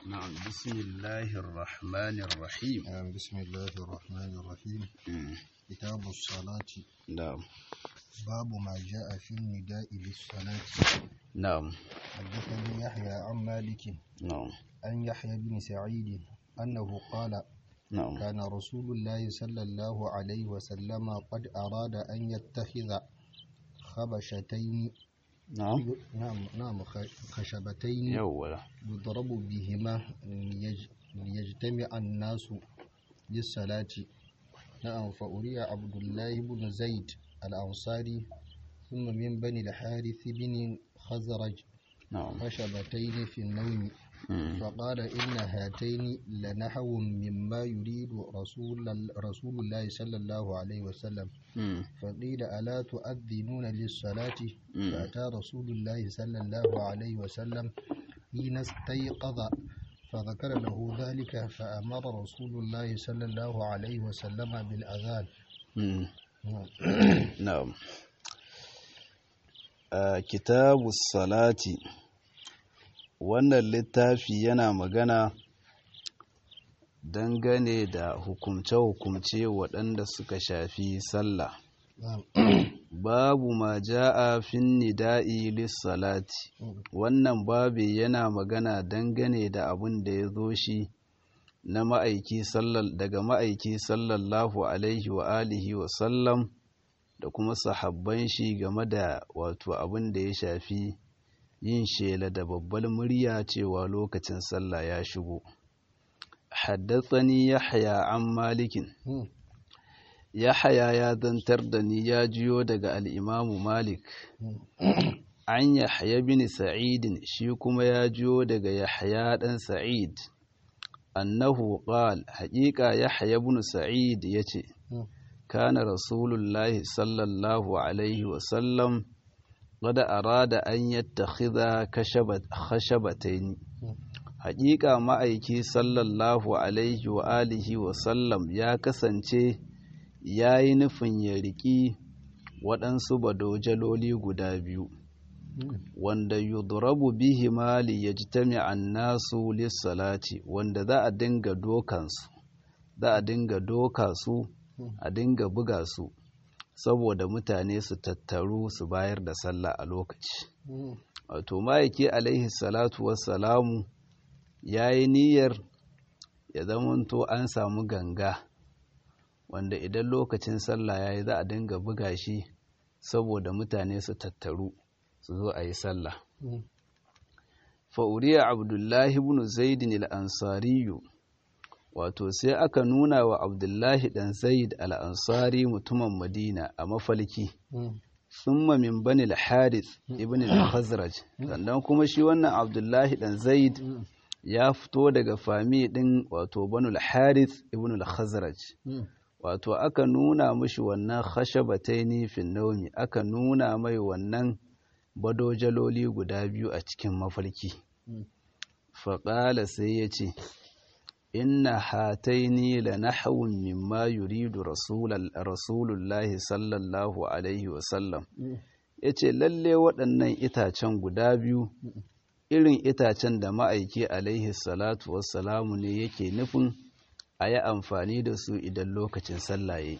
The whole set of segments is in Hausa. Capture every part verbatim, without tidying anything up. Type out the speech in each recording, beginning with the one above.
نعم بسم الله الرحمن الرحيم. نعم بسم الله الرحمن الرحيم. مم. كتاب الصلاة. نعم باب ما جاء في النداء للصلاة. نعم حدثني يحيى عن مالك نعم عن يحيى بن سعيد أنه قال نعم كان رسول الله صلى الله عليه وسلم قد أراد أن يتخذ خبشتين نعم نعم نعم خ- خشبتين يولا يضرب بهما ليج- ليجتمع الناس للصلاة. نعم فأري عبد الله بن زيد الأنصاري ثم من بني الحارث بن خزرج نعم خشبتين في النوم مم. فقال إن هاتين لنحو مما يريد رسول رسول الله صلى الله عليه وسلم. مم. فقيل ألا تؤذنون للصلاة؟ مم. فأتى رسول الله صلى الله عليه وسلم حين استيقظ فذكر له ذلك فأمر رسول الله صلى الله عليه وسلم بالأذان. مم. نعم آه، kitabu salati wannan littafi yana magana dangane da hukumce-hukumce waɗanda suka shafi sallah. Babu ma ja'a fin nida'i lis-salati. Wannan babi yana magana dangane da abin da ya zo shi na ma'aiki sallal daga ma'aiki sallallahu alaihi wa alihi wa sallam da kuma sahabban shi game da wato abin da ya shafi yin shela da babbar murya cewa lokacin sallah ya shigo. Haddathani Yahya an Malikin. Yahya ya zantar da ni ya jiyo daga al-Imam Malik. An Yahya bin Sa'id shi kuma ya jiyo daga Yahya dan Sa'id. Annahu qala haqiqa Yahya bin Sa'id yace كان رسول الله صلى الله عليه وسلم قد أراد أن يتخذ كشبت خشبتين حقيقة ma'aiki sallallahu alaihi wa alihi wa sallam ya kasance ya yi nufin ya riƙi waɗansu badojaloli guda biyu wanda yudrabu bihima li yajtami'a an-nasu lis-salati wanda za a dinga dokansu za a dinga doka su a dinga buga su saboda mutane su tattaru su bayar da sallah a lokaci. Wato ma'aiki alaihi salatu wassalamu ya yi niyyar ya zamanto an samu ganga wanda idan lokacin sallah ya yi za a dinga buga shi saboda mutane su tattaru su zo a yi sallah. Fa'uriya Abdullahi ibn Zaidin al-Ansariyu wato sai aka nuna wa Abdullahi ɗan Zaid al'ansari mutumin Madina a mafalki, summa min bani al-Harith ibn al-Khazraj, sannan kuma shi wannan Abdullahi ɗan Zaid ya fito daga fami ɗin wato bani al-Harith ibn al-Khazraj, wato aka nuna mashi wannan khashabataini fin naumi, aka nuna mai wannan badojaloli guda biyu a cikin mafalki. Faƙala sai ya ce, inna hataini la nahwun mimma yuridu rasulal rasulullahi sallallahu alaihi wasallam yace lalle waɗannan itacen guda biyu irin itacen da ma'aiki alaihi salatu wassalamu ne yake nufin a yi amfani da su idan lokacin sallah yayi.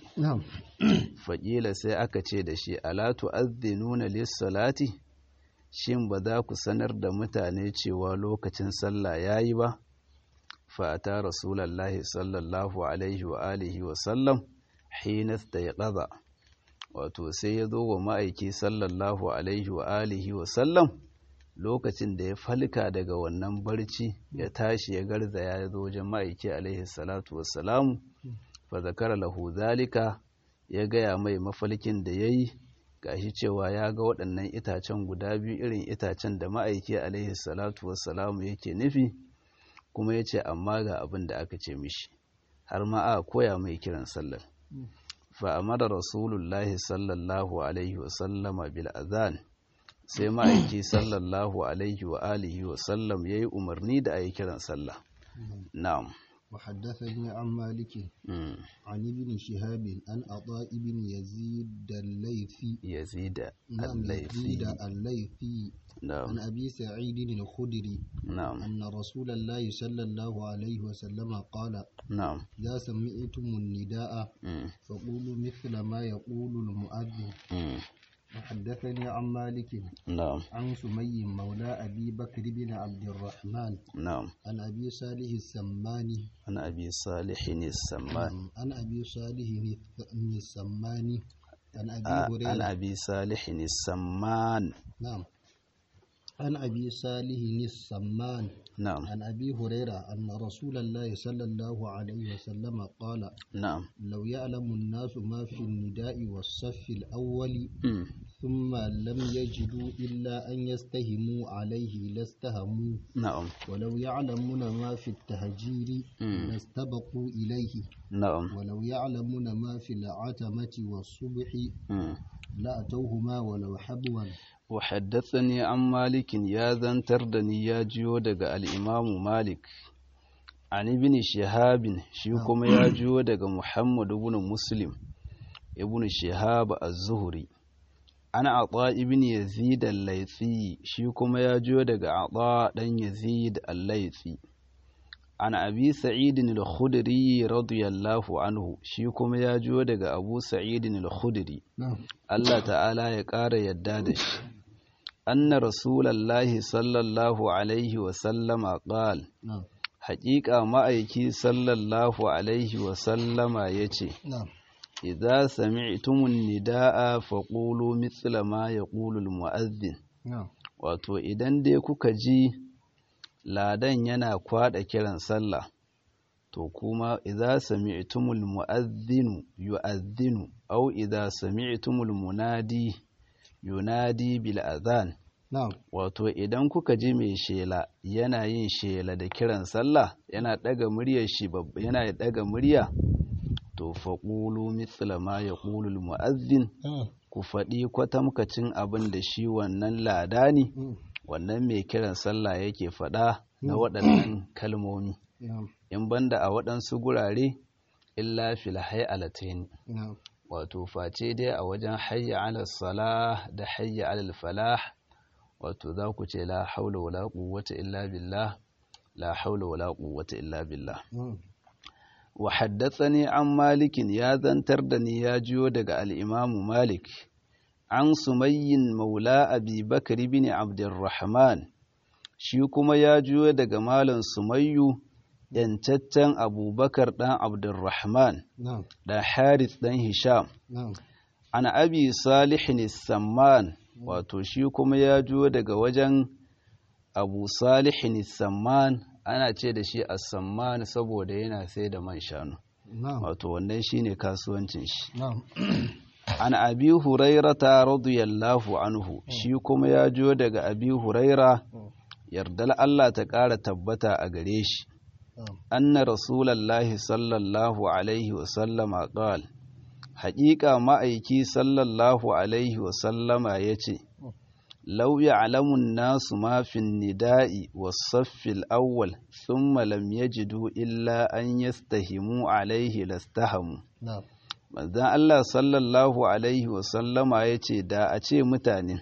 Faƙila sai aka ce da shi ala tu'adhdhinuna lis-salati, shin ba za ku sanar da mutane cewa lokacin sallah yayi ba? فأتى رسول الله صلى الله عليه وآله وسلم حين استيقظ wato sai ya zo wa ma'aiki sallallahu alaihi wa alihi wa sallam lokacin da ya falka daga wannan barci ya tashi ya garzaya ya zo wajen ma'aiki alaihi salatu wassalamu fa zakara lahu zalika ya gaya mai mafalkin da yayi gashi cewa ya ga waɗannan itacen guda biyu irin itacen da ma'aiki alaihi salatu wassalamu yake nufi kuma ya ce amma ga abin da aka ce mishi har ma a koya mai kiran sallar. Fa'amara Rasulullahi sallallahu Alaihi wasallama bil azan sai ma'aiki sallallahu Alaihi wa alihi wasallam ya yi umarni da a yi kiran sallah. Na'am. وحدثني عن مالك مم. عن ابن شهاب عن عطاء بن يزيد الليثي يزيد نعم يزيد الليثي الليثي نعم عن أبي سعيد الخدري نعم أن رسول الله صلى الله عليه وسلم قال نعم إذا سمعتم النداء مم. فقولوا مثل ما يقول المؤذن. مم. وحدثني عن مالك نعم عن سمي مولى أبي بكر بن عبد الرحمن نعم عن أبي صالح السماني عن أبي صالح السمان عن أبي صالح السماني عن أبي آه، عن هريرة أبي صالح السمان نعم عن أبي صالح السمان نعم عن أبي هريرة أن رسول الله صلى الله عليه وسلم قال نعم لو يعلم الناس ما في النداء والصف الأول مم. ثم لم يجدوا إلا أن يستهموا عليه لاستهموا نعم ولو يعلمون ما في التهجير مم. لاستبقوا إليه نعم ولو يعلمون ما في العتمة والصبح مم. لأتوهما ولو حبوا. وحدثني عن مالك يا ذنتر دني يا جيو دغ الإمام مالك عن ابن شهاب shi kuma ya jiyo daga Muhammad ibn Muslim ibn Shihab az-Zuhri ana Ata ibn Yazid al-Laythi shi kuma ya jiyo daga Ata dan Yazid al-Laythi ana Abi Sa'id al-Khudri radiyallahu anhu shi kuma ya jiyo daga Abu Sa'id al-Khudri Allah ta'ala ya ƙara yadda da shi anna rasulallahi sallallahu alaihi wa sallama qala haƙiƙa ma'aiki sallallahu alaihi wa sallama yace idza sami'tumun nidaa faqulu mithla ma yaqulu al-mu'adhdhin wato idan dai kuka ji ladan yana kwada kiran sallah to kuma idza sami'tumul mu'adhdhinu yu'adhdhinu aw idza sami'tumul munadi yunadi bil adhan wato idan kuka ji mai shela yana yin shela da kiran sallah yana daga muryar shi yana daga murya to faqulu mithla ma yaqulu al mu'adhdhin ku faɗi kwatamkacin abin da shi wannan ladani wannan mai kiran sallah yake faɗa na waɗannan kalmomi in banda a waɗansu gurare illa fil hay'alatayn wato face dai a wajen hayya ala salah da hayya ala falah wato za ku ce la haula wala quwwata illa billah la haula wala quwwata illa billah wa haddathani an malikin ya zantar da ni ya jiyo daga al-imam malik an sumayyin maula abi bakr ibn abdurrahman shi kuma ya jiyo daga malam sumayyu yancaccen abubakar ɗan abdurrahman da harith ɗan hisham ana abi salihin samman wato shi kuma ya juyo daga wajen abu salihin samman ana ce da shi a samman saboda yana sai da man shanu wato wannan shi ne kasuwancin shi ana abi hurairata radiyallahu anhu shi kuma ya juyo daga abi huraira yardal Allah ta ƙara tabbata a gare shi anna rasulallahi sallallahu alaihi wasallama qal haƙiƙa ma'aiki sallallahu alaihi wasallama ya ce lau ya'lamun nasu ma fin nida'i was-saffil awwal thumma lam yajidu illa an yastahimu alaihi lastahamu manzon Allah sallallahu alaihi wasallama ya ce da a ce mutane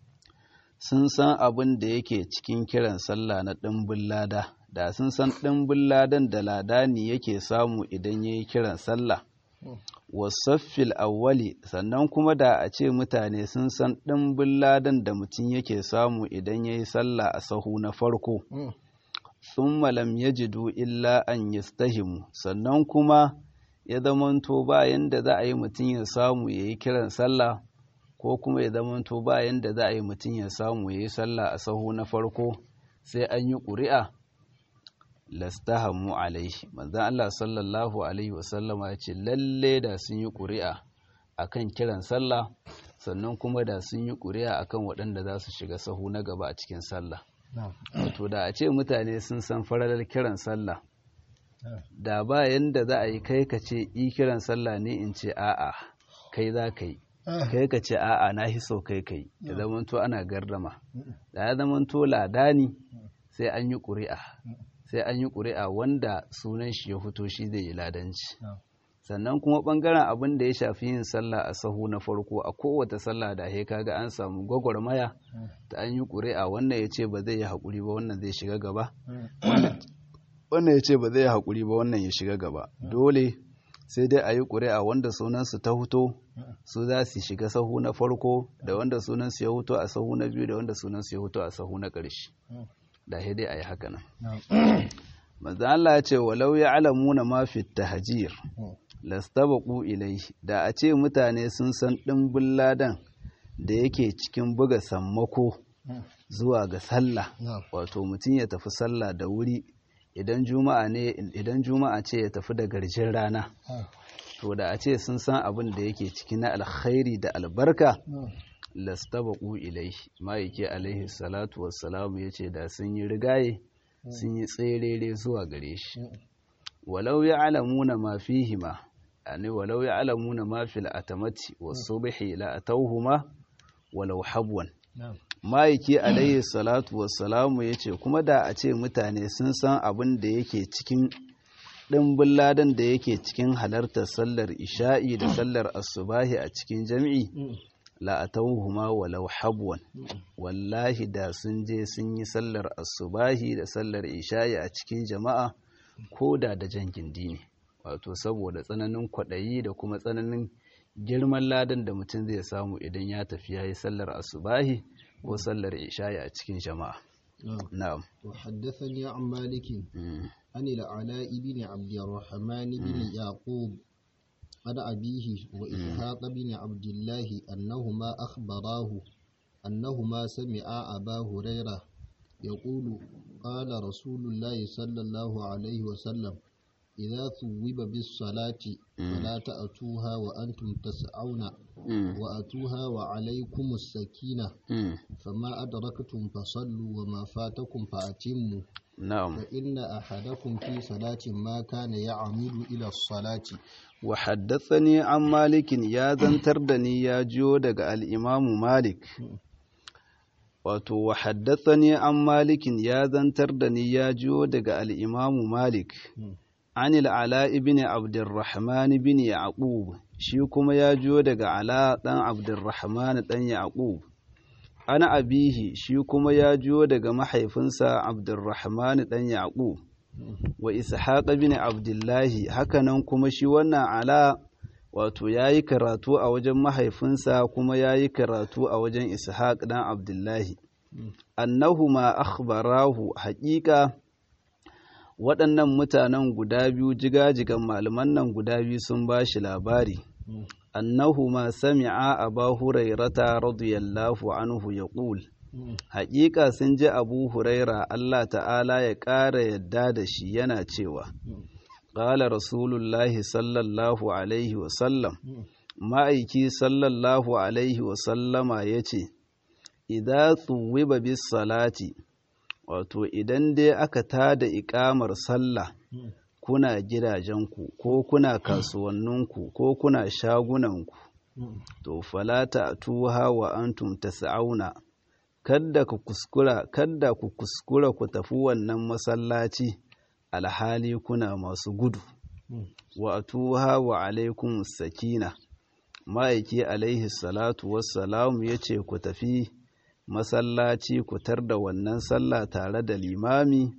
sun san abin da yake cikin kiran sallah na ɗimbin lada da sun san ɗimbin ladan da ladani yake samu idan ya yi kiran sallah wasaffil awwali sannan kuma da a ce mutane sun san ɗimbin ladan da mutum yake samu idan ya yi sallah a sahu na farko thumma lam yajidu illa an yastahimu sannan kuma ya zamanto bayan da za a yi mutum ya samu ya yi kiran sallah ko kuma ya zamanto bayan da za a yi mutum ya samu ya yi sallah a sahu na farko sai an yi ƙuri'a lastahamu alaihi manzon Allah sallallahu alaihi wasallama ya ce lalle da sun yi ƙuri'a akan kiran sallah sannan kuma da sun yi ƙuri'a akan waɗanda za su shiga sahu na gaba a cikin sallah wato da a ce mutane sun san faralar kiran sallah da bayan da za a yi kai ka ce i kiran sallah ne in ce a'a kai za ka yi kai ka ce a'a na hiso kai kai ya zamanto ana gardama da ya zamanto ladani sai an yi ƙuri'a sai an yi ƙuri'a wanda sunan shi ya fito shi zai yi ladanci sannan kuma ɓangaren abin da ya shafi yin sallah a sahu na farko a kowace sallah da he kaga an samu gwagwarmaya ta an yi ƙuri'a wannan ya ce ba zai yi haƙuri ba wannan zai shiga gaba wannan ya ce ba zai yi haƙuri ba wannan ya shiga gaba dole sai dai a yi ƙuri'a wanda sunansu ta huto su za su shiga sahu na farko da wanda sunansu ya huto a sahu na biyu da wanda sunansu ya huto a sahu na ƙarshe da dai a yi haka nan manzo Allah ya ce walau ya'lamuna ma fi tahjir lastabaqu ilayhi da a ce mutane sun san dimbin ladan da yake cikin buga sammako zuwa ga sallah wato mutum ya tafi sallah da wuri idan juma'a ne idan juma'a ce ya tafi da garjin rana to da a ce sun san abin da yake ciki na alkhairi da albarka lastabaqu ilayhi ma'aiki alaihi salatu wassalamu yace da sun yi rigaye sun yi tserere zuwa gare shi walau ya'lamuna ma fihima yani walau ya'lamuna ma fil atamati was-subhi la atawhuma walau habwan ma'aiki alaihi salatu wassalamu yace kuma da a ce mutane sun san abin da yake cikin dimbin ladan da yake cikin halartar sallar isha'i da sallar asubahi a cikin jami'i la atawhuma walau habwan wallahi da sun je sun yi sallar asubahi da sallar isha'i a cikin jama'a ko da da jan gindi ne wato saboda tsananin kwaɗayi da kuma tsananin girman ladan da mutum zai samu idan ya tafi ya yi sallar asubahi ko sallar isha'i a cikin jama'a na'am wa haddathani an maliki an al-ala ibn abd arrahman ibn yaqub عن أبيه وإسحاق بن عبد الله أنهما أخبراه أنهما سمعا أبا هريرة يقول قال رسول الله صلى الله عليه وسلم إذا ثوب بالصلاة فلا تأتوها وأنتم تسعون وأتوها وعليكم السكينة فما أدركتم فصلوا وما فاتكم فأتموا نعم فإن أحدكم في صلاة ما كان يعمد إلى الصلاة وحدثني عن مالك يا زنتردني يا جودك الإمام مالك wato wa haddathani an malikin ya zantar da ni ya jiyo daga al-imamu malik anil ala ibn abdurrahman ibn yaqub shi kuma ya jiyo daga ala dan abdurrahman dan yaqub ana abihi shi kuma ya jiyo daga mahaifinsa abdurrahman dan yaqub wa ishaq ibn abdullahi hakanan kuma shi wannan ala wato yayi karatu a wajen mahaifinsa kuma yayi karatu a wajen ishaq dan abdullahi annahuma akhbarahu haqiqa waɗannan mutanen guda biyu jigajigan malaman nan guda biyu sun bashi labari annahuma sami'a aba hurairata radiyallahu anhu yaqul haqiqa sun ji abu huraira Allah ta'ala ya ƙara yadda da shi yana cewa qala rasulullahi sallallahu alaihi wa sallam ma'aiki sallallahu alaihi wa sallama yace idza thuwiba bis salati wato idan dai aka tada iƙamar sallah kuna gidajenku ko kuna kasuwanninku ko kuna shagunanku to falata tuha wa antum tas'auna kadda ku kuskura kadda ku kuskura ku tafi wannan masallaci alhali kuna masu gudu wa atuha wa alaikum sakina ma'aiki alaihi salatu wassalamu yace ku tafi masallaci ku tar da wannan sallah tare da limami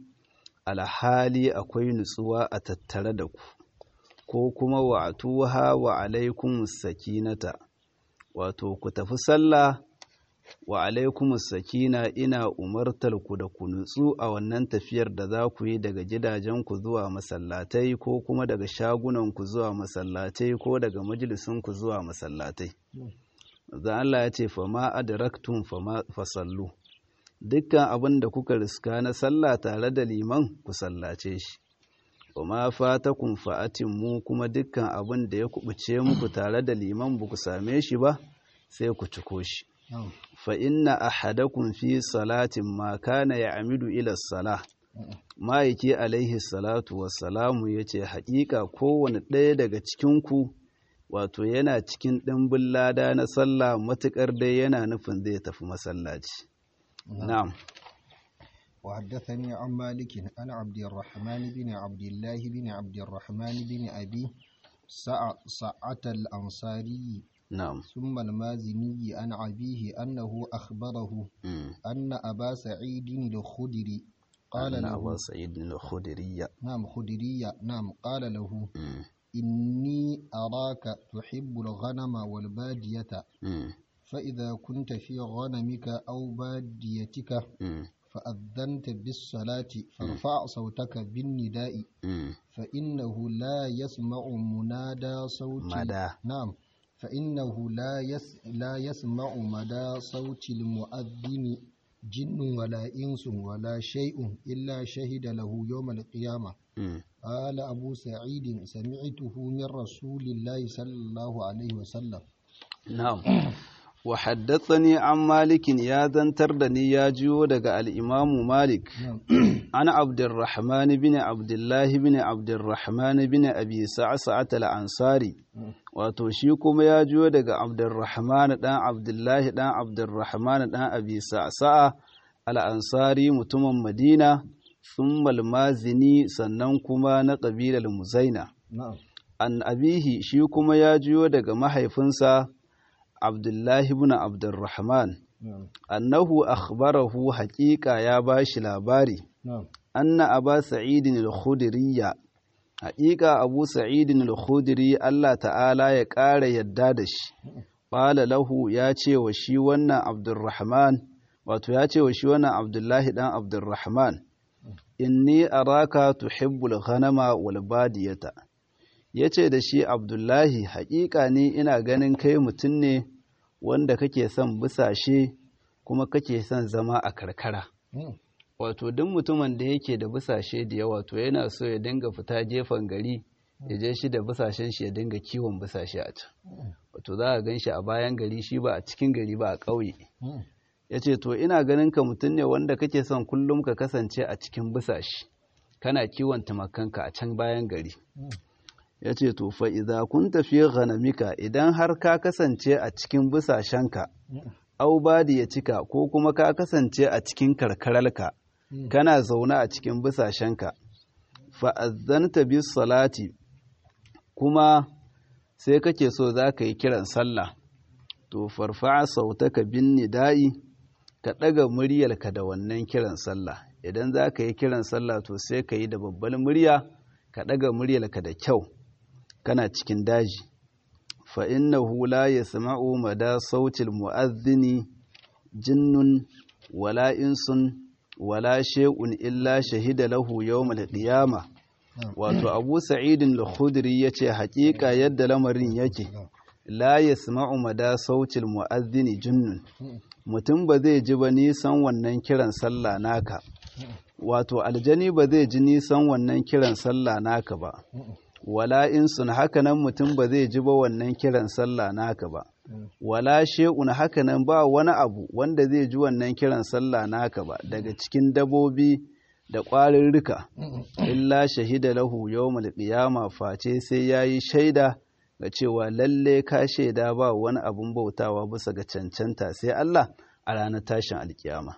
alhali akwai nutsuwa a tattare da ku ko kuma wa atuha wa alaikum sakinata wato ku tafi sallah wa alaikum sakina ina umartar ku da ku nutsu a wannan tafiyar da za ku yi daga gidajenku zuwa masallatai ko kuma daga shagunanku zuwa masallatai ko daga majalisinku zuwa masallatai da Allah ya ce fama adraktum fama fasallu dukkan abin da kuka riska na sallah tare da liman ku sallace shi kuma fatakum fa'atimmu kuma dukkan abin da ya kubuce muku tare da liman ba ku same shi ba sai ku ciko shi fa inna ahadakum fi salatin ma kana ya'midu ila salah ma'aiki alaihi salatu wassalamu yace haƙiƙa kowane ɗaya daga cikin ku wato yana cikin ɗimbin lada na sallah matuƙar dai yana nufin zai tafi masallaci na'am وحدثني عن مالك عن عبد الرحمن بن عبد الله بن عبد الرحمن بن أبي سعة الأنصاري نعم ثم المازني عن أبيه أنه أخبره مم. أن أبا سعيد الخدري قال أن له أبا سعيد الخدري نعم خدري نعم قال له مم. إني أراك تحب الغنم والبادية مم. فإذا كنت في غنمك أو باديتك مم. فأذنت بالصلاة فارفع صوتك بالنداء مم. فإنه لا يسمع منادى صوت مدى نعم فإنه لا يس لا يسمع مدى صوت المؤذن جن ولا إنس ولا شيء إلا شهد له يوم القيامة. مم. قال أبو سعيد سمعته من رسول الله صلى الله عليه وسلم. نعم وحدثني عن مالك يا ذنتر دني يا جيو دغ الإمام مالك نعم عن عبد الرحمن بن عبد الله بن عبد الرحمن بن أبي سعسعة الأنصاري wato shi kuma ya jiyo daga Abdurrahman dan Abdullahi dan Abdurrahman dan Abi Sa'sa'a al-Ansari mutumin Madina thumma al-Mazini sannan kuma na kabilar Muzaina نعم an abihi shi kuma ya jiyo daga mahaifinsa Abdullahi ibn Abdurrahman نعم annahu akhbarahu haqiqa ya bashi labari نعم anna Aba Sa'id al-Khudriyya haƙiƙa Abu Sa'idin al-Khudri Allah ta'ala ya ƙara yadda da shi qala lahu ya ce wa shi wannan Abdurrahman wato ya ce wa shi wannan Abdullahi dan Abdurrahman inni araka tuhibbul ghanama wal badiyata yace da shi Abdullahi haƙiƙa ne ina ganin kai mutum ne wanda kake son busashe kuma kake son zama a karkara wato duk mutumin da yake da busashe da yawa to yana so ya dinga fita gefen gari ya je shi da busashen shi ya dinga kiwon busashe a can wato za a gan shi a bayan gari shi ba a cikin gari ba a ƙauye ya ce to ina ganin ka mutum ne wanda kake son kullum ka kasance a cikin busashe kana kiwon tumakanka a can bayan gari ya ce to fa idza kunta fi ghanamika idan har ka kasance a cikin busashenka au badi ya cika ko kuma ka kasance a cikin karkararka kana zaune a cikin bisashenka fa'azzanta bis salati kuma sai kake so za ka yi kiran sallah to farfa'a sautaka bin nida'i ka ɗaga muryarka da wannan kiran sallah idan za ka yi kiran sallah to sai ka yi da babbar murya ka ɗaga muryarka da kyau kana cikin daji fa innahu la yasma'u mada sautil mu'adhdhini jinnun wala insun wala shay'un illa shahida lahu yawmal qiyamah wato Abu Sa'id al-Khudri yace haƙiƙa yadda lamarin yake la yasma'u mada sautil mu'adhdhini jinnun mutum ba zai ji ba nisan wannan kiran sallah naka wato aljani ba zai ji nisan wannan kiran sallah naka ba wala insun hakanan mutum ba zai ji ba wannan kiran sallah naka ba wala shay'un hakanan ba wani abu wanda zai ji wannan kiran sallah naka ba daga cikin dabobi da ƙwarirrika illa shahida lahu yawmal qiyama face sai yayi shaida ga cewa lalle ka shaida ba wani abun bautawa bisa ga cancanta sai Allah a ranar tashin alkiyama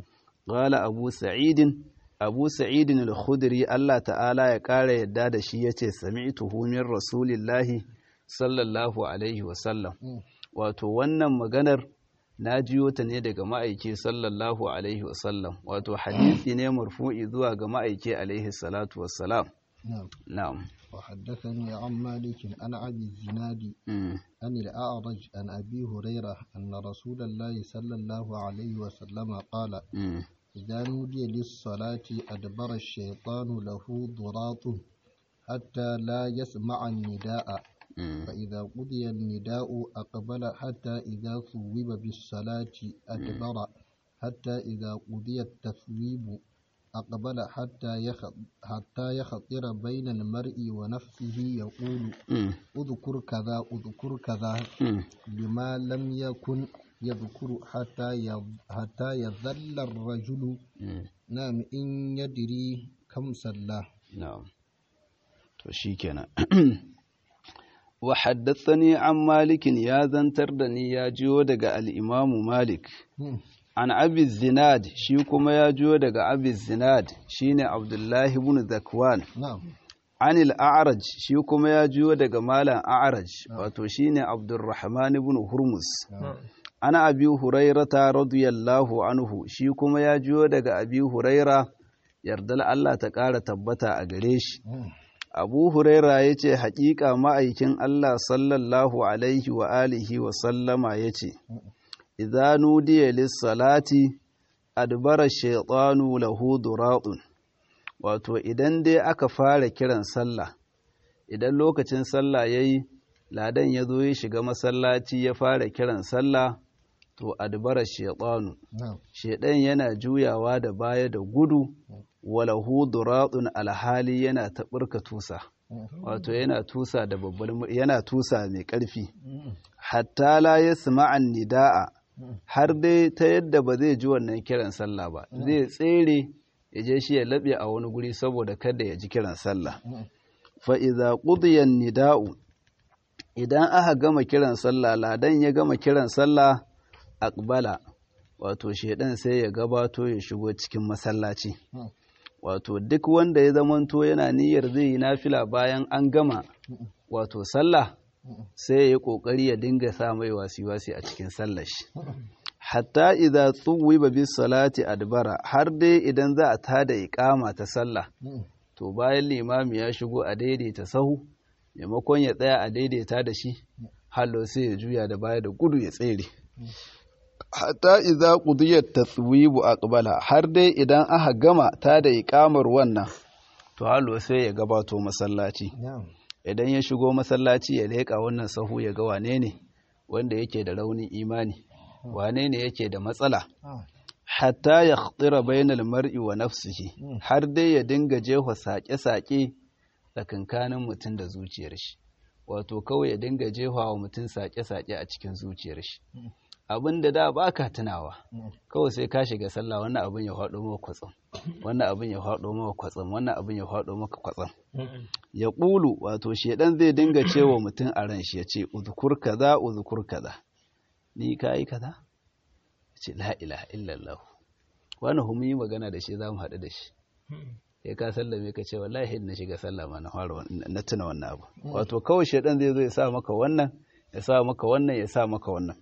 qala abu sa'idin abu sa'idin al-khudri Allah ta'ala ya ƙara yadda da shi yace sami'tuhu min rasulillahi sallallahu alaihi wasallam wato wannan maganar na jiyo ta ne daga ma'aiki sallallahu alaihi wasallam wato hadisi ne marfu'i zuwa ga ma'aiki alaihi salatu wassalam na'am وحدثني عن مالك عن أبي الزناد عن الأعرج عن أبي هريرة أن رسول الله صلى الله عليه وسلم قال إذا نودي للصلاة أدبر الشيطان له ضراط حتى لا يسمع النداء فإذا قضي النداء أقبل حتى إذا ثوب بالصلاة أدبر حتى إذا قضي التثويب أقبل حتى حتى يخطر بين المرء ونفسه يقول اذكر كذا اذكر كذا لما لم يكن يذكر حتى حتى يظل الرجل نعم إن يدري كم صلى نعم to shikenan wa haddathani an malikin ya zantar da ni ya jiyo daga al-imamu malik an abi zinad shi kuma ya juyo daga abi zinad shine abdullahi ibn zakwan anil a'raj shi kuma ya juyo daga malam a'raj wato shine abdurrahman ibn hurmus ana abi hurairata radiyallahu anhu shi kuma ya juyo daga abi huraira yardal Allah ta ƙara tabbata a gare shi abu huraira ya ce haƙiƙa ma'aikin Allah sallallahu alaihi wa alihi wa sallama ya ce idza nudiya lis-salati adbara shaytanu lahu duratun wato idan dai aka fara kiran sallah idan lokacin sallah yayi ladan ya zo ya shiga masallaci ya fara kiran sallah to adbara shaytanu shaydan yana juyawa da baya da gudu walahu duratun alhali yana taɓurka tusa wato yana tusa da babbar yana tusa mai ƙarfi hatta la yasma'an nida'a har dai ta yadda ba zai ji wannan kiran sallah ba zai tsere ya je shi ya laɓe a wani guri saboda kada ya ji kiran sallah fa idza qudiya nida'u idan aka gama kiran sallah ladan ya gama kiran sallah aqbala wato shedan sai ya gabato ya shigo cikin masallaci wato duk wanda ya zamanto yana niyyar zai yi nafila bayan an gama wato sallah sai ya yi kokari ya dinga sa mai wasi-wasi a cikin sallar shi hatta idza tsuwiba bis salati adbara har dai idan za a tada iqama ta sallah to bayan limami ya shigo a daidaita sahu maimakon ya tsaya a daidaita da shi hallo sai ya juya da baya da gudu ya tsere hatta idza qudiyat taswibu aqbala har dai idan aka gama ta da iqamar wannan to hallo sai ya gabato masallaci idan ya shigo masallaci ya leka wannan sahu ya ga wane ne wanda yake da raunin imani wane ne yake da matsala hatta ya khatira bainal mar'i wa nafsihi har dai ya dinga jefa sake-sake tsakankanin mutum da zuciyar shi wato kawai ya dinga jefa wa mutum sake-sake a cikin zuciyar shi abin da da baka tunawa kawai sai ka shiga sallah wannan abin ya faɗo maka kwatsam wannan abin ya faɗo maka kwatsam wannan abin ya faɗo maka kwatsam ya ƙulu wato shedan zai dinga cewa mutum a ran shi ya ce uzkur kaza uzkur kaza ni kai kaza ce la ilaha illallah wannan hum yi magana da shi zamu haɗu da shi sai ka sallame ka ce wallahi na shiga sallah ma na fara na tuna wannan abu wato kawai shedan zai zo ya sa maka wannan ya sa maka wannan ya sa maka wannan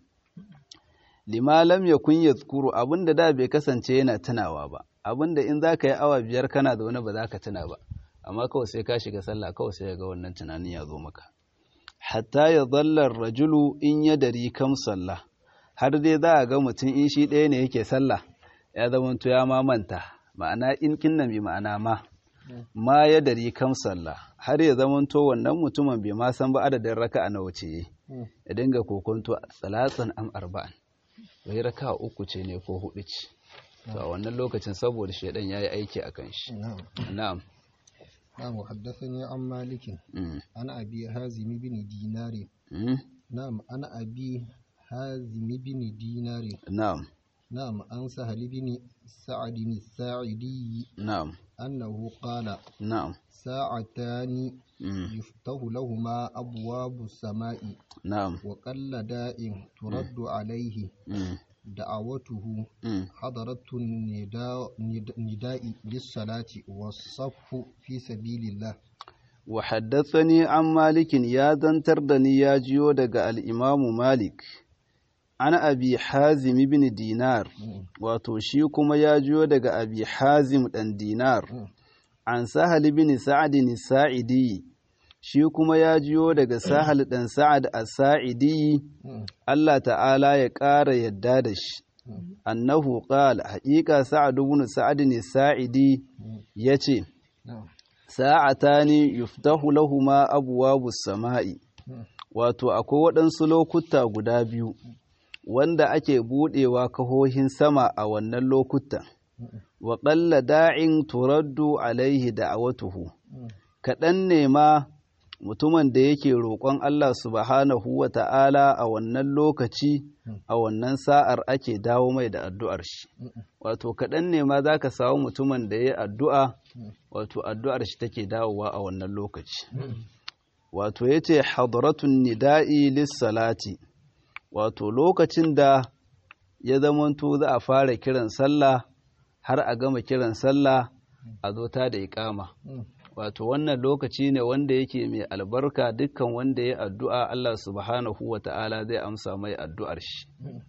lima lam yakun yadhkuru abinda da bai kasance yana tunawa ba abinda in zaka yi awa biyar kana da wani ba zaka tuna ba amma kawai sai ka shiga sallah kawai sai ga wannan tunanin ya zo maka hatta ya dhalla rajulu in yadari kam sallah har dai za a ga mutum in shi ɗaya ne yake sallah ya zama to ya ma manta ma'ana in kinna bi ma'ana ma ma yadari kam sallah har ya zama to wannan mutumin bai ma san ba adadin raka'a nawa ce ya dinga kokonto salatan am arba'an wai raka uku ce ne ko hudu ce to a wannan lokacin saboda shedan yayi aiki akan shi na'am na'am haddathani an malikin ana abi hazim ibn dinari na'am ana abi hazim ibn dinari na'am na'am an sahal ibn sa'd ibn sa'idi na'am annahu qala na'am sa'atani يفتح لهما أبواب السماء نعم وقل داء ترد عليه دعوته حضرت النداء نداء للصلاة والصف في سبيل الله وحدثني عن مالك يا ذنتردني يا جيو دغ الإمام مالك أنا أبي حازم بن دينار وتوشي كما يا جيو دغ أبي حازم بن دينار عن سهل بن سعد الساعدي shi kuma ya jiyo daga Sahal ɗan Sa'ad as-Sa'idi Allah ta'ala ya ƙara yadda da shi annahu qala haqiqa Sa'ad ibn Sa'ad as-Sa'idi yace sa'atani yuftahu lahumu abwabus sama'i wato akwai waɗansu lokuta guda biyu wanda ake buɗewa kahohin sama a wannan lokutan wa qalla da'in turaddu alaihi da'awatuhu kaɗan ne ma mutumin da yake roƙon Allah subhanahu wa ta'ala a wannan lokaci a wannan sa'ar ake dawo mai da addu'ar shi wato kaɗan ne ma za ka samu mutumin da ya addu'a wato addu'ar shi take dawowa a wannan lokaci wato ya ce hadaratun nida'i lissalati wato lokacin da ya zamanto za a fara kiran sallah har a gama kiran sallah a zo ta da iqama wato wannan lokaci ne wanda yake mai albarka, dukkan wanda ya addu'a Allah subhanahu wata'ala zai amsa mai addu'ar shi.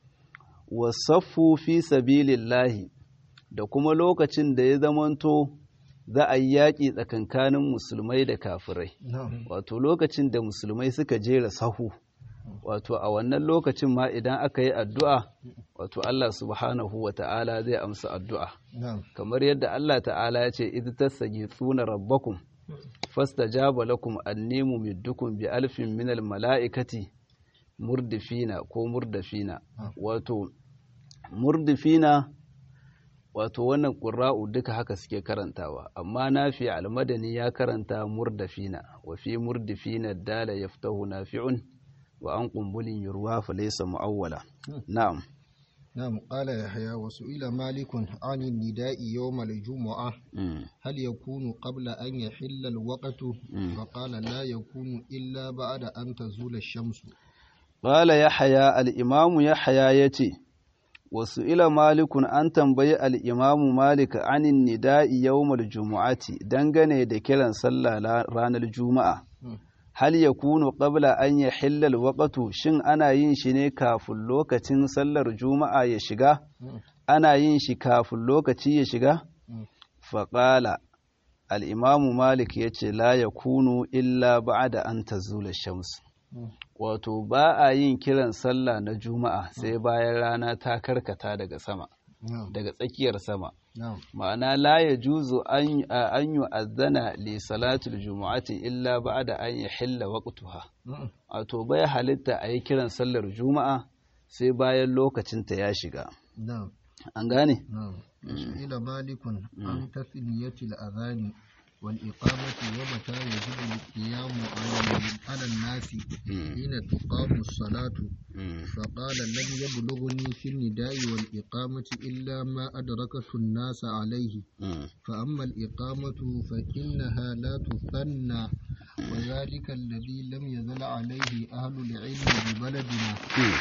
Wasaffu fi sabilillahi, da kuma lokacin da ya zamanto za a yi yaƙi tsakankanin musulmai da kafirai, wato lokacin da musulmai suka jera sahu, wato a wannan lokacin ma idan aka yi addu'a, wato Allah subhanahu wa ta'ala zai amsa addu'a. Kamar yadda Allah ta'ala ya ce, "Idh tastaghithuna rabbakum fastajaba lakum anni mumiddukum bi alfin minal mala'ikati murdifina ko murdafina." Wato murdifina, wato wannan ƙura'u duka haka suke karantawa, amma Nafi al-Madani ya karanta murdafina, wa fi murdifina dala yaftahu nafi'un wa an qumbulin yurwa fa laysa mu'awwala. Na'am. نعم. قال يحيى وسئل مالك عن النداء يوم الجمعة هل يكون قبل أن يحل الوقت فقال لا يكون إلا بعد أن تزول الشمس. قال يحيى الإمام يحيى يتي وسئل مالك أن تنبي الإمام مالك عن النداء يوم الجمعة دنغني دكلا صلى ران الجمعة hal ya kunu qabla an ya hillal waqtu, shin ana yin shi ne kafin lokacin sallar juma'a ya shiga, ana yin shi kafin lokaci ya shiga? Faƙala al'imamu Malik ya ce la ya kunu illa ba'da an tazula shams, wato ba a yin kiran sallah na juma'a sai bayan rana ta karkata daga sama, daga tsakiyar sama. Ma'ana la ya juzu an yi azana li salatul juma'ati illa ba'da an ya hilla waqtuha, wato bai halitta a yi kiran sallar juma'a sai bayan lokacinta ya shiga. An gane? ila malikun an tasniyatil adhani wal iqamati wa mata yajibu al-qiyamu ala an-nasi hina tuqamu as-salatu faqala lam yablughni fi an-nida'i wal iqamati illa ma adrakatu an-nasa alayhi fa amma al-iqamatu fa innaha la tuthanna wa dhalika alladhi lam yazal alayhi ahlu al-'ilm bi baladina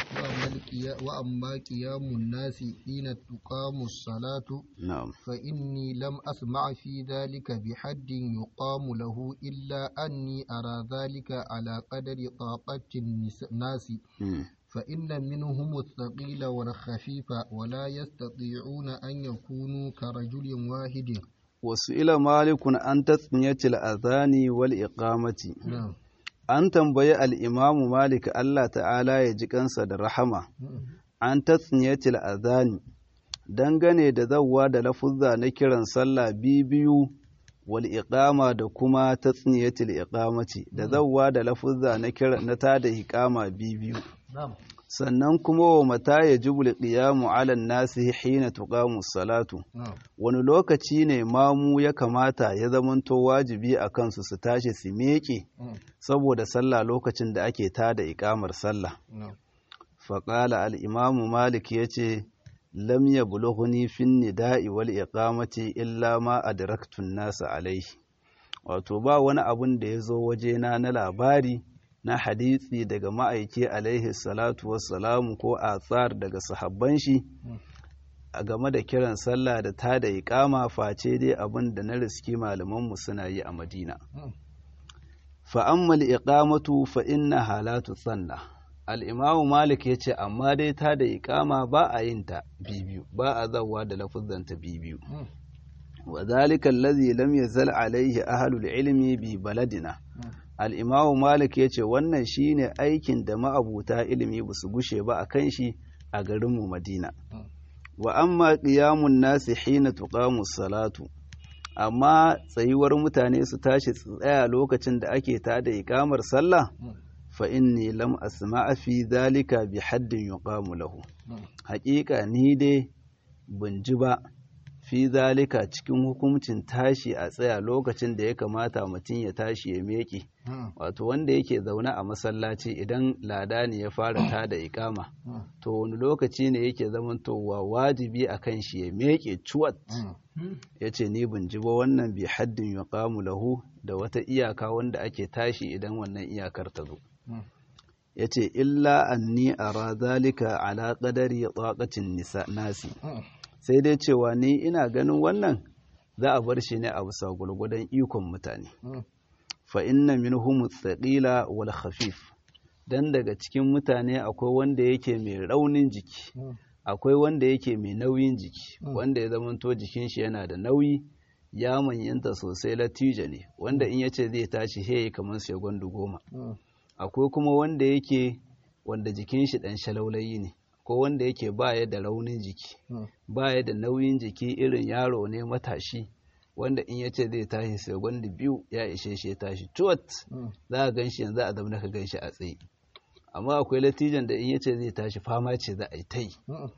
wa amma qiyamu an-nasi hina tuqamu as-salatu fa inni lam asma' fi dhalika bihad يقام له إلا أني أرى ذلك على قدر طاقة الناس فإن منهم الثقيل والخفيف ولا يستطيعون أن يكونوا كرجل واحد. وسئل مالك عن تثنية الأذان والإقامة. an tambayi al'imamu Malik Allah ta'ala ya ji kansa da rahama an tasniyatil azani dangane da zawwa da lafuzza na kiran sallah biyu wal iqama da kuma tasniyatil iqamati da zawwa da lafuzza na kira na tada iqama biyu sannan kuma wa mata yajibul qiyamu ala nasi hina tuqamu salatu wani lokaci ne mamu ya kamata ya zamanto wajibi a kansu su tashi su meke saboda sallah lokacin da ake tada iqamar sallah faqala al imamu malik yace lam yablughni fi nida'i wal iqamati illa ma adraktu an-nas alayhi wato ba wani abun da yazo wajena na labari na hadisi daga ma'aiki alaihi salatu wassalamu ko athar daga sahabban shi a game da kiran sallah da ta da iqama face dai abin da na riski malaman mu suna yi a Madina fa amma al-iqamatu fa innaha la tusanna al-imamu Malik yace amma dai ta da iqama ba a yin ta bibiyu ba a zawwa da lafuzan ta bibiyu wa dhalika allazi lam yazal alaihi ahlul ilmi bi baladina al'imamu Malik ya ce wannan shi ne aikin da ma'abuta ilimi ba su gushe ba a kan shi a garinmu Madina. Wa amma ƙiyamun nasi hina tuqamu salatu, amma tsayuwar mutane su tashi tsaya lokacin da ake tada iƙamar sallah, fa inni lam asma'a fi zalika bi haddin yuqamu lahu. Haƙiƙa ni dai ban ji ba fi zalika cikin hukuncin tashi a tsaya lokacin da ya kamata mutum ya tashi ya meke wato wanda yake zaune a masallaci idan ladani ya fara tada ikama to wani lokaci ne yake zamantowa wajibi akan shi ya meke cuwat yace ni bin ji ba wannan bi haddin yuqamu lahu da wata iyaka wanda ake tashi idan wannan iyakar ta zo yace illa anni ara zalika ala qadari taqatin nisa nasi sai dai cewa ni ina ganin wannan za a bar shi ne a bisa gulgudan ikon mutane fa inna minhum ath-thaqila wal khafif dan daga cikin mutane akwai wanda yake mai raunin jiki akwai wanda yake mai nauyin jiki wanda ya zamanto jikin shi yana da nauyi ya manyanta sosai latija ne wanda in yace zai tashi he kamar sai gwandu goma akwai kuma wanda yake wanda jikin shi dan shalaulayi ne ko wanda yake baya da raunin jiki baya da nauyin jiki irin yaro ne matashi wanda in yace zai tashi sai gwandu biyu ya ishe shi ya tashi tuwat za ka ganshi yanzu a zamna ka ganshi a tsaye amma akwai latijan da in yace zai tashi fama ce za a yi tai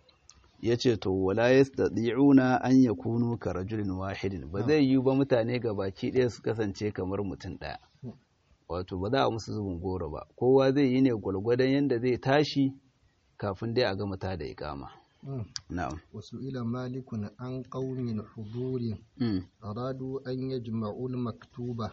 yace to wala yastati'una an yakunu ka rajulin wahidin ba zai yi ba mutane ga baki ɗaya su kasance kamar mutum ɗaya wato ba za a musu zubin goro ba kowa zai yi ne gwalgwadon yanda zai tashi kafin dai a gama ta da iqama na'am wasu ila malikun an qaumin hudurin aradu an yajma'u al-maktuba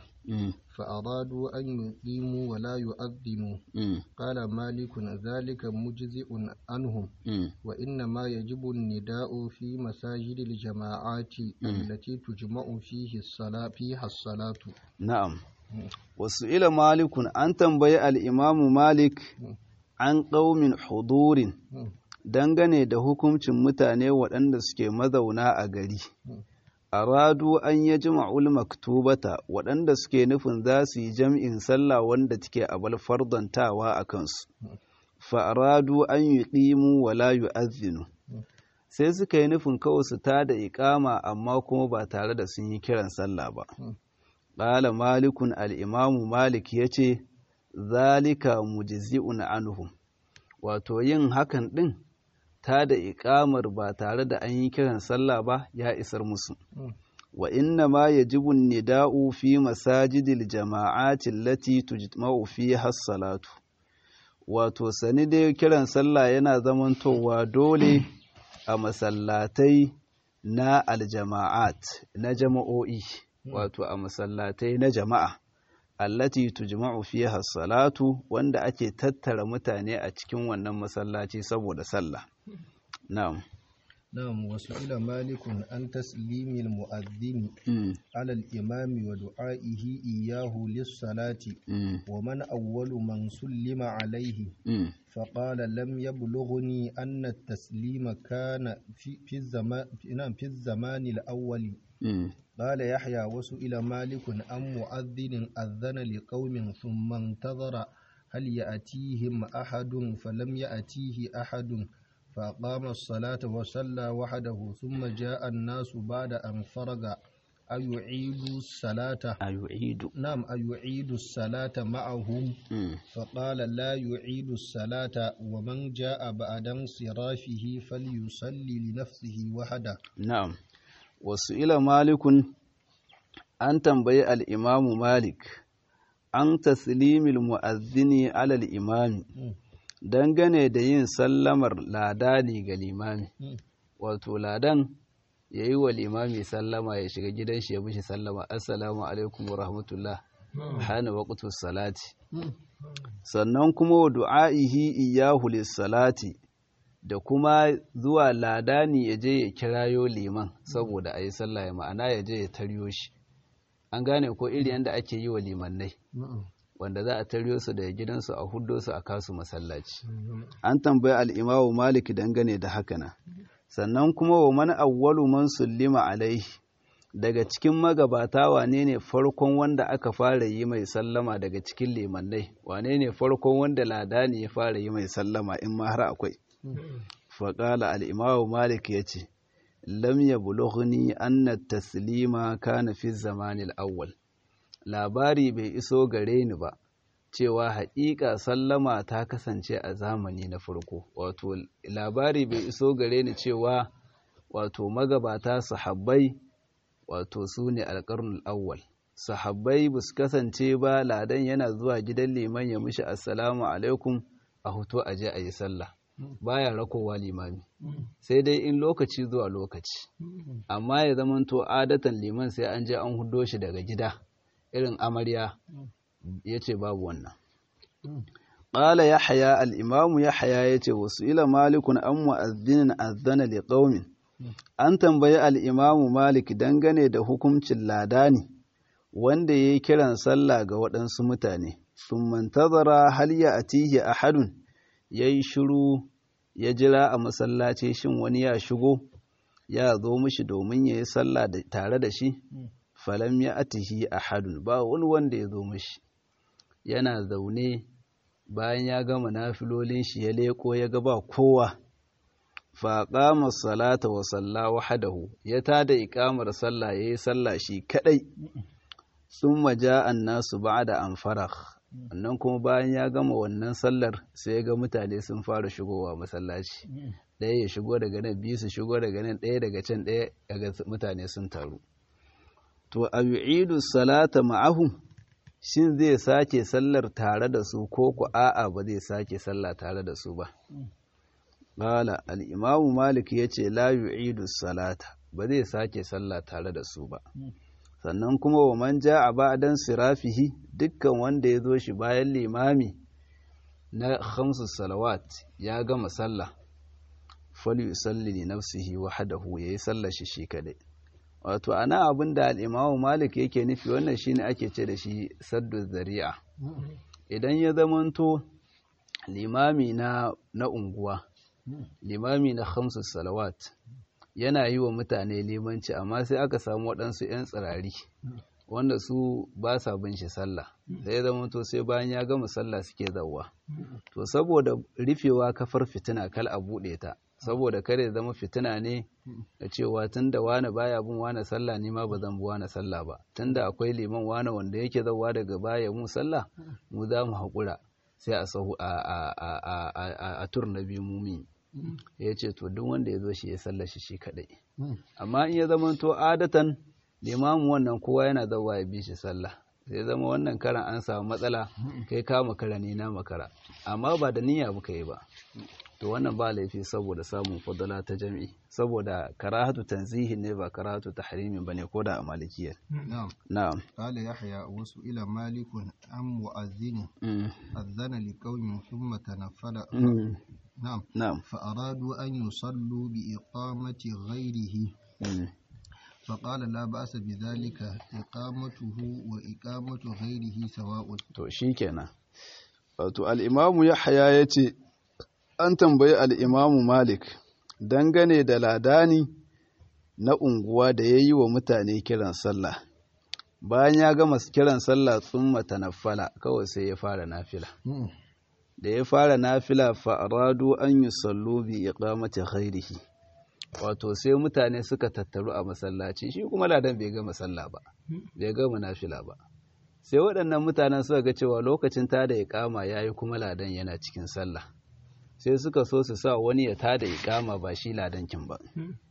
فأرادوا أن يقيموا ولا يؤذنوا قال مالك ذلك مجزئ عنهم وإنما يجب النداء في مساجد الجماعات التي تجمع فيه الصلاة فيها الصلاة نعم وسئل مالك أن تنبي الإمام مالك عن قوم حضور dangane da hukuncin mutane waɗanda suke mazauna a gari aradu an ya jima'ul maktubata waɗanda suke nufin za su yi jam'in sallah wanda take abal fardantawa a kansu fa aradu an yi ƙimu wala yi azinu sai suka yi nufin kawai su ta da iƙama amma kuma ba tare da sun yi kiran sallah ba ƙala malikun al'imamu malik ya ce zalika mujizi'un anhum wato yin hakan ɗin ta da iƙamar ba tare da an yi kiran sallah ba ya isar musu wa inna ma yajibu nida'u fi masajidil jama'ati allati tujma'u fiha as-salatu wato sani dai kiran sallah yana zamantowa dole a masallatai na aljama'at na jama'o'i wato a masallatai na jama'a allati tujma'u fiha as-salatu wanda ake tattara mutane a cikin wannan masallaci saboda sallah na'am na'am wasu ila malikun an taslimil mu'adhdhin ala al-imam wa du'a'ihi iyyahu lis-salati wa man awwalu man sullima alayhi fa qala lam yablughni anna at-taslima kana fi fi zaman fi az-zaman al-awwal قال يحيى وسئل مالك عن مؤذن أذن لقوم ثم انتظر هل يأتيهم أحد فلم يأتيه أحد فأقام الصلاة وصلى وحده ثم جاء الناس بعد أن فرغ أيعيد الصلاة أيعيد نعم أيعيد الصلاة معهم فقال لا يعيد الصلاة ومن جاء بعد انصرافه فليصلي لنفسه وحده نعم wasu ila malikun an tambayi al'imamu malik an taslimil mu'azzini alal imami dangane da yin sallamar ladani ga limami wato ladan ya yi wa limami sallama ya shiga gidan shi ya bishi sallama assalamu alaikum wa rahmatullah hana waqtus salati sannan kuma wa du'a'ihi iyyahu lis-salati da kuma zuwa ladani ya je ya kirayo liman saboda a yi sallah ya ma'ana ya je ya taryo shi an gane ko iri yadda ake yi wa limannai wanda za a taryo su daga gidansu a huddo su a kasu masallaci an tambayi al'imamu malik dangane da hakana sannan kuma wa man awwalu man sullima alaihi daga cikin magabata wane ne farkon wanda aka fara yi mai sallama daga cikin limannai wane ne farkon wanda ladani ya fara yi mai sallama in ma har akwai faƙala al'imamu malik ya ce lam ya bulughni anna taslima kana fi zamanil awwal labari bai iso gare ni ba cewa haƙiƙa sallama ta kasance a zamani na farko wato labari bai iso gare ni cewa wato magabata sahabbai wato su ne alƙarnul awwal sahabbai ba su kasance ba ladan yana zuwa gidan liman ya mishi assalamu alaikum a hoto aje a yi sallah baya rakowa limami sai dai in lokaci zuwa lokaci amma ya zamanto adatan liman sai an je an hudo shi daga gida irin amarya ya ce babu wannan qala yahya al-imamu yahya yace wasu ila malikun an mu'adhdhin adhana liqaumin an tambayi al-imamu malik dangane da hukuncin ladani wanda yayi kiran sallah ga waɗansu mutane thumma intazara hal ya'tihi ahadun yayi shiru ya jira a masallaci shin wani ya shigo ya zo mishi domin yayi sallah tare da shi falam ya'tihi ahadun ba wani wanda ya zo mishi yana zaune bayan ya gama nafilolin shi ya leko ya ga ba kowa fa qama salata wa salla wahdahu ya tada iqamar sallah yayi sallah shi kadai summa jaa an-nasu ba'da an farakh annan kuma bayan ya gama wannan sallar sai ya ga mutane sun fara shigowa masallaci ɗaya ya shigo daga nan biyu su shigo daga nan ɗaya daga can ɗaya daga mutane sun taru to ayu'idu salata ma'ahum shin zai sake sallar tare da su ko ku a'a ba zai sake sallah tare da su ba qala al-imamu malik yace la yu'idu salata ba zai sake sallah tare da su ba sannan kuma wa man ja'a ba'dan sirafihi dukkan wanda ya zo shi bayan limami na khamsu salawat ya gama sallah fali yusalli li nafsihi wahdahu yayi sallar shi shi kadai wato ana abin da al'imamu malik yake nufi wannan shi ne ake ce da shi saddu zari'a idan ya zamanto limami na, na unguwa limami na khamsu salawat yana yi wa mutane limanci amma sai aka samu waɗansu 'yan tsirari wanda su ba sa bin shi sallah da ya zamanto sai bayan ya gama sallah suke zauwa to saboda rufewa kafar fitina kal a buɗe ta saboda kare zama fitina ne da cewa tunda wani baya bin wani sallah ni ma ba zan bi wani sallah ba tunda akwai liman wani wanda yake zawa daga baya mu sallah mu za mu haƙura sai a sahu a a a a a tur na biyu mumi ya ce to duk wanda ya zo shi ya sallah shi shi kadai amma in ya zama to adatan limamu wannan kowa yana zawa ya bi shi sallah sai zama wannan karan an samu matsala kai ka makara ne na makara amma ba da niyya muka yi ba to wannan ba laifi saboda samun fadala ta jami'i saboda karahatu tanzihi ne ba karahatu tahrimin bane ko da a malikiyar na'am na'am qala yahya wasu ila malikun am mu'azzin adhana liqaumin thumma tanaffala na'am na'am fa aradu an yusallu bi iqamati ghayrihi فقال لا بأس بذلك إقامته وإقامة غيره سواء to shikenan wato al-imamu Yahya yace an tambayi al-imamu Malik dangane da ladani na unguwa da yayi wa mutane kiran sallah bayan ya gama kiran sallah tsumma tanaffala kawai sai ya fara nafila da ya fara nafila fa aradu an yusallu bi iqamati ghairihi wato sai mutane suka tattaru a masallaci shi kuma ladan bai gama sallah ba bai gama nafila ba sai waɗannan mutanen suka ga cewa lokacin tada iqama yayi kuma ladan yana cikin sallah sai suka so su sa wani ya tada iqama ba shi ladankin ba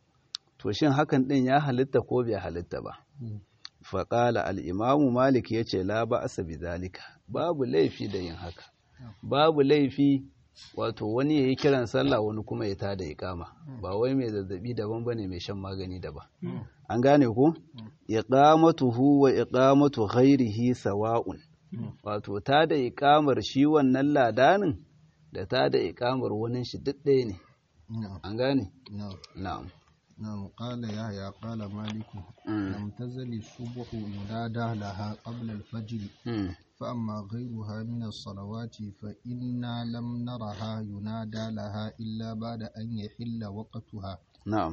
to shin hakan din ya halitta ko bai halitta ba fa qala al-imamu malik yace la ba'sa bidhalika babu laifi da yin haka babu laifi wato wani yayi kiran sallah wani kuma ya tada iqama ba wai mai zazzabi daban bane mai shan magani daban an gane ko iqamatuhu wa iqamatu ghairihi sawa'un wato tada iqamar shi wannan ladanin da tada iqamar wani shi duk ɗaya ne an gane na'am نعم قال يحيى قال مالك لم تزل الصبح ينادى لها قبل الفجر فأما غيرها من الصلوات فإنا لم نرها ينادى لها إلا بعد أن يحل وقتها نعم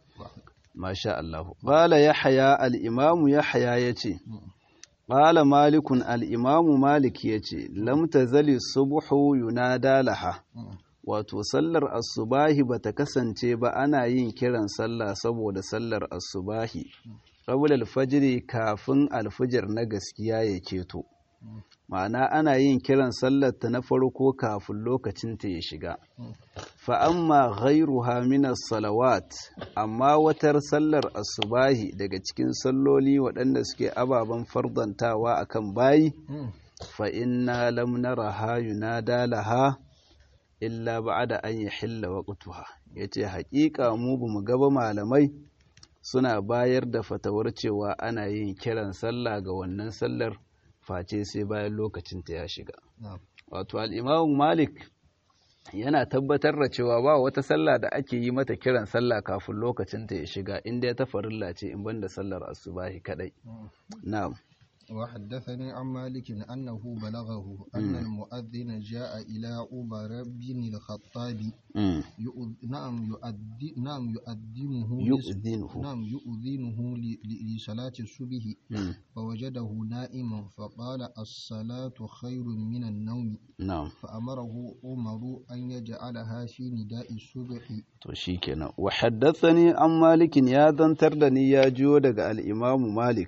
ما شاء الله قال يحيى الإمام يحيى يتي قال مالك الإمام مالك يتي لم تزل الصبح ينادى لها wato sallar asubahi bata kasance ba ana yin kiran sallah saboda sallar asubahi qabla al-fajr kafin al-fajr na gaskiya ya keto ma'ana ana yin kiran sallar ta na farko kafin lokacin ta ya shiga fa amma ghayruha min as-salawat amma watar sallar asubahi daga cikin salloli waɗanda suke ababen fardantawa akan bayi fa inna lam naraha yunada laha illa ba'da an yahilla waqtuha yace haƙiƙa mu bamu gaba malamai suna bayar da fatawar cewa ana yin kiran sallah ga wannan sallar face sai bayan lokacin ta ya shiga wato al-Imam Malik yana tabbatar da cewa ba wata sallah da ake yi mata kiran sallah kafin lokacin ta ya shiga inda ya ta farilla ce in banda sallar asubahi kadai na'am وحدثني عن مالك أنه بلغه أن المؤذن جاء إلى عمر بن الخطاب نعم يؤذن نعم يؤذنه يؤذنه نعم يؤذنه لصلاة الصبح فوجده نائما فقال الصلاة خير من النوم نعم فأمره عمر أن يجعلها في نداء الصبح to shikenan wa haddathani an malikin ya zantar da ni ya jiyo daga al-Imam Malik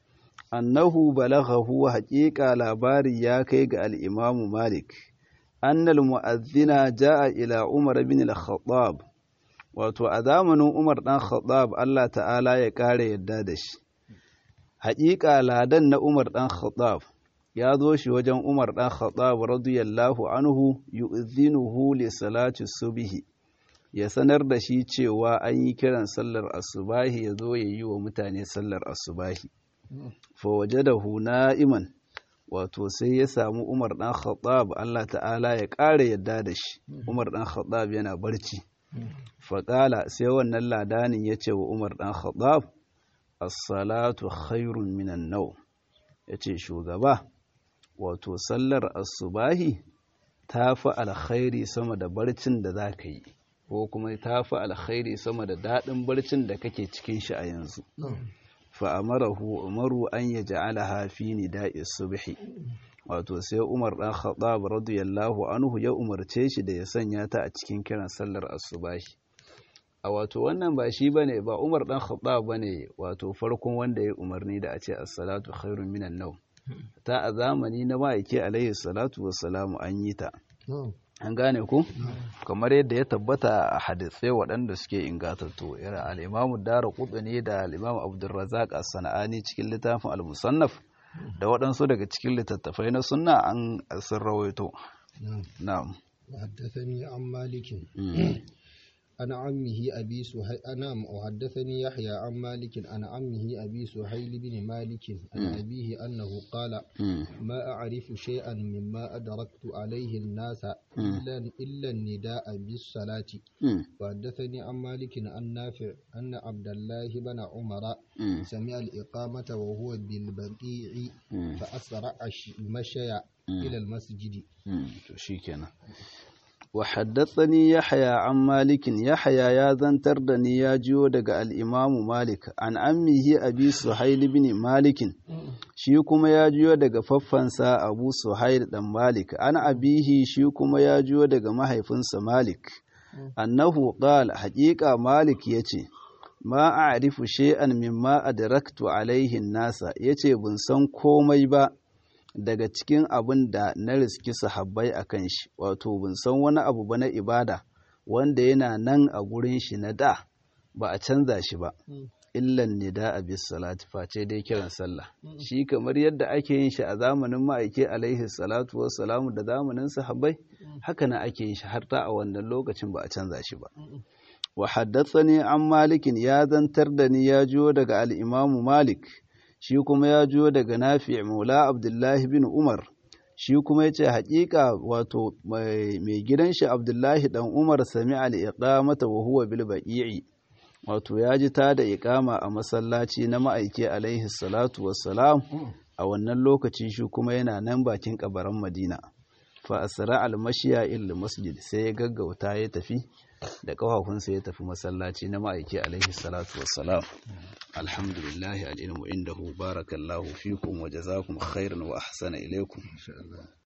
annahu balaghahu haqiqa labari ya kai ga al-Imam Malik annal mu'adhdhina jaa ila Umar bin al-Khattab wato a zamanin Umar dan Khattab Allah ta'ala ya kare yadda da shi haqiqa ladan na Umar dan Khattab ya zo shi wajen Umar dan Khattab radiyallahu anhu yu'dhinuhu li salati subhi ya sanar da shi cewa an yi kiran sallar asubahi ya zo ya yi wa mutane sallar asubahi fawajadahu na'iman wato sai ya samu Umar dan Khattab Allah ta'ala ya ƙara yadda da shi Umar dan Khattab yana barci faƙala sai wannan ladanin ya ce wa Umar dan Khattab as-salatu khairun minan naw yace shugaba wato sallar asubahi ta fi alkhairi sama da barcin da za ka yi ko kuma ta fi alkhairi sama da daɗin barcin da kake cikin shi a yanzu fa'amarahu umaru an ya ja'alaha fi nida'i subhi wato sai Umar dan Khattab radiyallahu anhu ya umarce shi da ya sanya ta a cikin kiran sallar asubahi a wato wannan ba shi bane ba Umar dan Khattab bane wato farkon wanda ya umarni da a ce as-salatu khairun minan nawm ta a zamani na ma'aiki alayhi salatu wassalamu an yi ta an gane ku kamar yadda ya tabbata a hadisai waɗanda suke ingatattu irin al-Imam Daraqutni da al-Imam Abdurrazzaq as-Sana'ani cikin littafin al-Musannaf da waɗansu daga cikin littattafai na sunna an sun rawaito na'am haddathani an malikin ana ammihi abi suhayl ana muhaddathani yahya an malikin ana ammihi abi suhayl bin malikin an abihi annahu qala ma a'rifu shay'an mimma adraktu alayhi an-nasa illa illa an-nida'a bis-salati wa haddathani an malikin an nafi' anna abdullah ibn umara sami'a al-iqamata wa huwa bil baqi'i fa asra'a al-mashya ila al-masjid to shikenan وحدثني يحيى عن مالك يحيى يا زنتر دني يا جيو daga al-Imam Malik an ammihi Abi Suhail bin Malik shi kuma ya jiyo daga faffansa Abu Suhail dan Malik an abihi shi kuma ya jiyo daga mahaifinsa Malik annahu qala haqiqa Malik yace ma a'rifu shay'an mimma adraktu alaihi an-nasa yace bun san komai ba daga cikin abin da na riski sahabbai a kan shi wato bin san wani abu ba na ibada wanda yana nan a gurin shi na da ba a canza shi ba illan nida a bis salati face dai kiran sallah shi kamar yadda ake yin shi a zamanin ma'aiki alaihi salatu wassalamu da zamanin sahabbai haka na ake yin shi har ta a wannan lokacin ba a canza shi ba wa haddathani an malikin ya zantar da ni ya jiyo daga al-imamu Malik shi kuma ya jiyo daga Nafi' Maula Abdullahi bin Umar shi kuma yace haƙiƙa wato mai gidan shi Abdullahi dan Umar sami'a al-iqamata wa huwa bil baqi'i wato ya ji ta da iqama a masallaci na ma'aiki alaihi salatu wassalam a wannan lokaci shi kuma yana nan bakin kabarin Madina fa asra al-mashya ila masjid sai ya gaggauta ya tafi da kafafunsa ya tafi masallaci na ma'aiki alaihi salatu wassalam alhamdulillahi al'ilmu indahu barakallahu fikum wa jazakum khairan wa ahsana ilaykum